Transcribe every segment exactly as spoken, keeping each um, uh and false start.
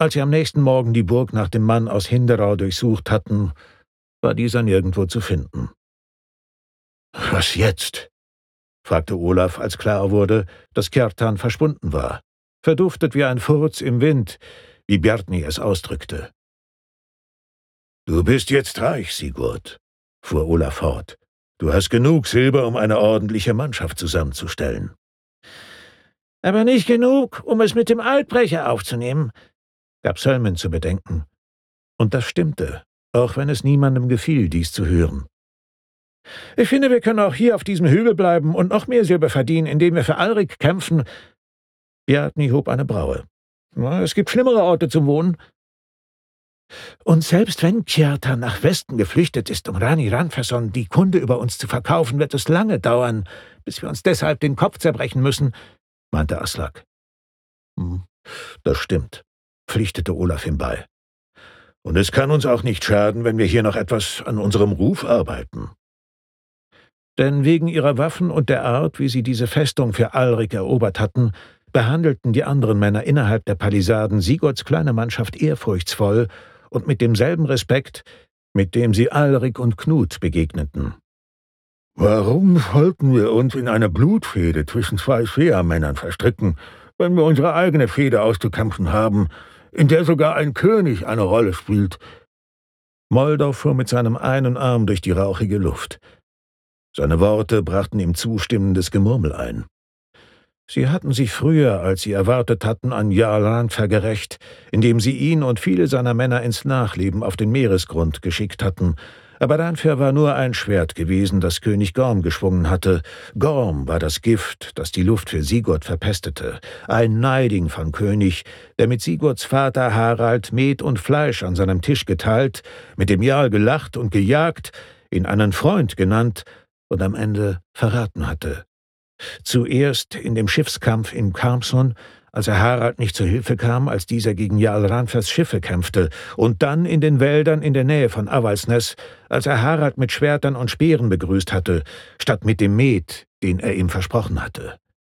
Als sie am nächsten Morgen die Burg nach dem Mann aus Hinderau durchsucht hatten, war dieser nirgendwo zu finden. »Was jetzt?« fragte Olaf, als klar wurde, dass Kjartan verschwunden war, verduftet wie ein Furz im Wind, wie Bjarni es ausdrückte. »Du bist jetzt reich, Sigurd«, fuhr Olaf fort. »Du hast genug Silber, um eine ordentliche Mannschaft zusammenzustellen.« »Aber nicht genug, um es mit dem Eidbrecher aufzunehmen«, gab Sölmen zu bedenken. Und das stimmte, auch wenn es niemandem gefiel, dies zu hören. »Ich finde, wir können auch hier auf diesem Hügel bleiben und noch mehr Silber verdienen, indem wir für Alrik kämpfen.« Bjarni hob eine Braue. »Es gibt schlimmere Orte zum Wohnen.« »Und selbst wenn Kjartan nach Westen geflüchtet ist, um Rani Ranfason die Kunde über uns zu verkaufen, wird es lange dauern, bis wir uns deshalb den Kopf zerbrechen müssen«, meinte Aslak. Hm, »Das stimmt«, pflichtete Olaf ihm bei. »Und es kann uns auch nicht schaden, wenn wir hier noch etwas an unserem Ruf arbeiten.« Denn wegen ihrer Waffen und der Art, wie sie diese Festung für Alrik erobert hatten, behandelten die anderen Männer innerhalb der Palisaden Sigurds kleine Mannschaft ehrfurchtsvoll und mit demselben Respekt, mit dem sie Alrik und Knut begegneten. »Warum sollten wir uns in eine Blutfehde zwischen zwei Sveamännern verstricken, wenn wir unsere eigene Fehde auszukämpfen haben, in der sogar ein König eine Rolle spielt?« Moldau fuhr mit seinem einen Arm durch die rauchige Luft. Seine Worte brachten ihm zustimmendes Gemurmel ein. Sie hatten sich früher, als sie erwartet hatten, an Jarl Ranfer gerächt, indem sie ihn und viele seiner Männer ins Nachleben auf den Meeresgrund geschickt hatten. Aber Ranfer war nur ein Schwert gewesen, das König Gorm geschwungen hatte. Gorm war das Gift, das die Luft für Sigurd verpestete. Ein Neiding von König, der mit Sigurds Vater Harald Met und Fleisch an seinem Tisch geteilt, mit dem Jarl gelacht und gejagt, ihn einen Freund genannt und am Ende verraten hatte. Zuerst in dem Schiffskampf in Karmsund, als er Harald nicht zu Hilfe kam, als dieser gegen Jarl Ranfers Schiffe kämpfte, und dann in den Wäldern in der Nähe von Avaldsnes, als er Harald mit Schwertern und Speeren begrüßt hatte, statt mit dem Met, den er ihm versprochen hatte.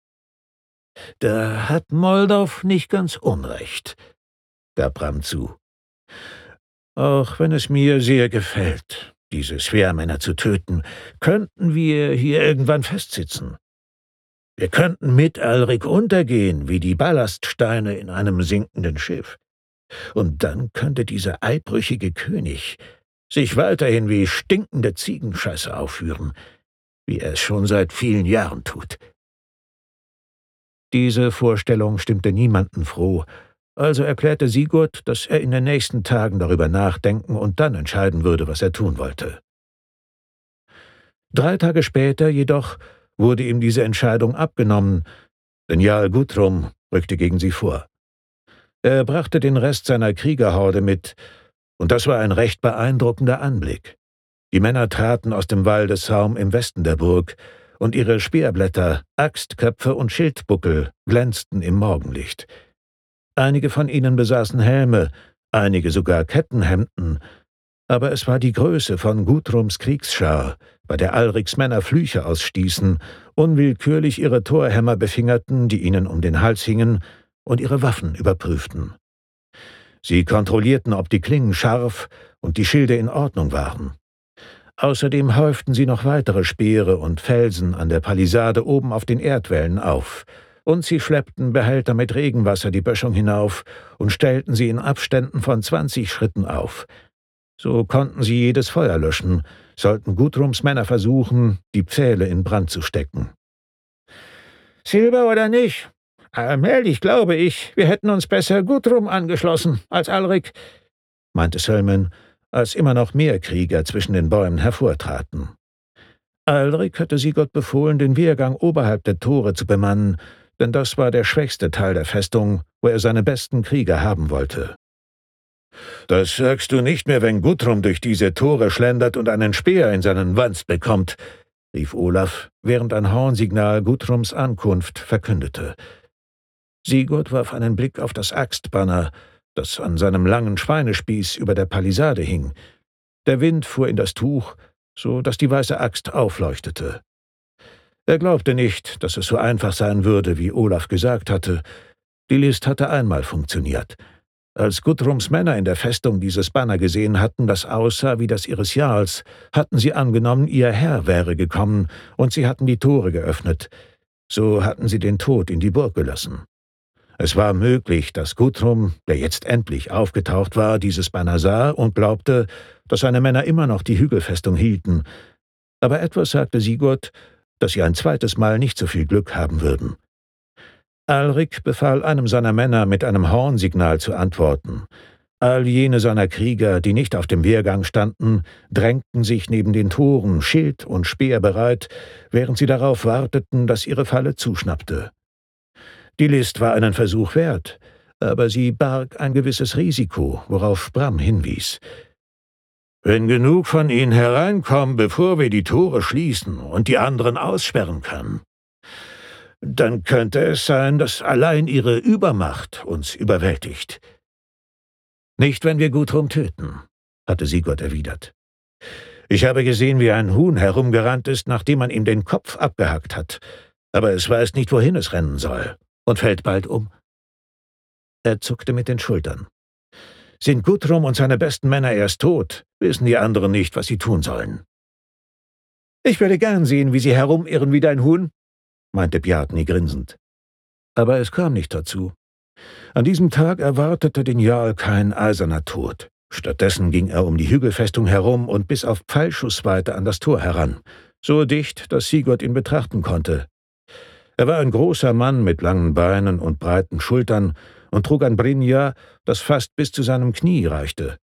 »Da hat Moldau nicht ganz Unrecht«, gab Bram zu. »Auch wenn es mir sehr gefällt, diese Sveamänner zu töten, könnten wir hier irgendwann festsitzen. Wir könnten mit Alrik untergehen, wie die Ballaststeine in einem sinkenden Schiff. Und dann könnte dieser eidbrüchige König sich weiterhin wie stinkende Ziegenscheiße aufführen, wie er es schon seit vielen Jahren tut.« Diese Vorstellung stimmte niemanden froh, also erklärte Sigurd, dass er in den nächsten Tagen darüber nachdenken und dann entscheiden würde, was er tun wollte. Drei Tage später jedoch wurde ihm diese Entscheidung abgenommen, denn Jarl Guthrum rückte gegen sie vor. Er brachte den Rest seiner Kriegerhorde mit, und das war ein recht beeindruckender Anblick. Die Männer traten aus dem Waldessaum im Westen der Burg, und ihre Speerblätter, Axtköpfe und Schildbuckel glänzten im Morgenlicht. Einige von ihnen besaßen Helme, einige sogar Kettenhemden, aber es war die Größe von Guthrums Kriegsschar, bei der Alriks Männer Flüche ausstießen, unwillkürlich ihre Torhämmer befingerten, die ihnen um den Hals hingen, und ihre Waffen überprüften. Sie kontrollierten, ob die Klingen scharf und die Schilde in Ordnung waren. Außerdem häuften sie noch weitere Speere und Felsen an der Palisade oben auf den Erdwällen auf, und sie schleppten Behälter mit Regenwasser die Böschung hinauf und stellten sie in Abständen von zwanzig Schritten auf. So konnten sie jedes Feuer löschen, sollten Guthrums Männer versuchen, die Pfähle in Brand zu stecken. »Silber oder nicht? Allmählich glaube ich, wir hätten uns besser Guthrum angeschlossen als Alrik«, meinte Sölmen, als immer noch mehr Krieger zwischen den Bäumen hervortraten. Alrik hatte Sigurd befohlen, den Wehrgang oberhalb der Tore zu bemannen, denn das war der schwächste Teil der Festung, wo er seine besten Krieger haben wollte. »Das sagst du nicht mehr, wenn Guthrum durch diese Tore schlendert und einen Speer in seinen Wanst bekommt«, rief Olaf, während ein Hornsignal Guthrums Ankunft verkündete. Sigurd warf einen Blick auf das Axtbanner, das an seinem langen Schweinespieß über der Palisade hing. Der Wind fuhr in das Tuch, so dass die weiße Axt aufleuchtete. Er glaubte nicht, dass es so einfach sein würde, wie Olaf gesagt hatte. Die List hatte einmal funktioniert. Als Guttrums Männer in der Festung dieses Banner gesehen hatten, das aussah wie das ihres Jarls, hatten sie angenommen, ihr Herr wäre gekommen, und sie hatten die Tore geöffnet. So hatten sie den Tod in die Burg gelassen. Es war möglich, dass Guttrum, der jetzt endlich aufgetaucht war, dieses Banner sah und glaubte, dass seine Männer immer noch die Hügelfestung hielten. Aber etwas sagte Sigurd, dass sie ein zweites Mal nicht so viel Glück haben würden. Alrik befahl einem seiner Männer, mit einem Hornsignal zu antworten. All jene seiner Krieger, die nicht auf dem Wehrgang standen, drängten sich neben den Toren, Schild und Speer bereit, während sie darauf warteten, dass ihre Falle zuschnappte. Die List war einen Versuch wert, aber sie barg ein gewisses Risiko, worauf Bram hinwies. »Wenn genug von ihnen hereinkommen, bevor wir die Tore schließen und die anderen aussperren können, dann könnte es sein, dass allein ihre Übermacht uns überwältigt.« »Nicht, wenn wir Guttrum töten«, hatte Sigurd erwidert. »Ich habe gesehen, wie ein Huhn herumgerannt ist, nachdem man ihm den Kopf abgehackt hat, aber es weiß nicht, wohin es rennen soll, und fällt bald um.« Er zuckte mit den Schultern. »Sind Guttrum und seine besten Männer erst tot, wissen die anderen nicht, was sie tun sollen.« »Ich würde gern sehen, wie sie herumirren wie dein Huhn«, meinte Bjarni grinsend. Aber es kam nicht dazu. An diesem Tag erwartete den Jarl kein eiserner Tod. Stattdessen ging er um die Hügelfestung herum und bis auf Pfeilschussweite an das Tor heran, so dicht, dass Sigurd ihn betrachten konnte. Er war ein großer Mann mit langen Beinen und breiten Schultern und trug ein Brynja, das fast bis zu seinem Knie reichte.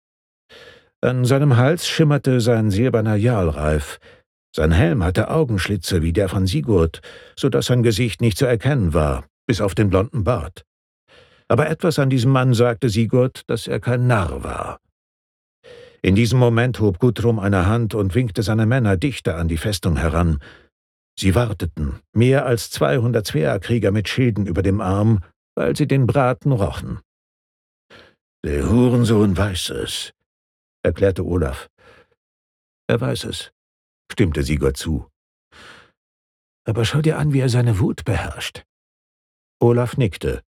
An seinem Hals schimmerte sein silberner Jarlreif. Sein Helm hatte Augenschlitze wie der von Sigurd, so dass sein Gesicht nicht zu erkennen war, bis auf den blonden Bart. Aber etwas an diesem Mann sagte Sigurd, dass er kein Narr war. In diesem Moment hob Guttrum eine Hand und winkte seine Männer dichter an die Festung heran. Sie warteten, mehr als zweihundert Zwergkrieger mit Schilden über dem Arm, weil sie den Braten rochen. »Der Hurensohn weiß es«, erklärte Olaf. »Er weiß es«, stimmte Sigurd zu. »Aber schau dir an, wie er seine Wut beherrscht.« Olaf nickte.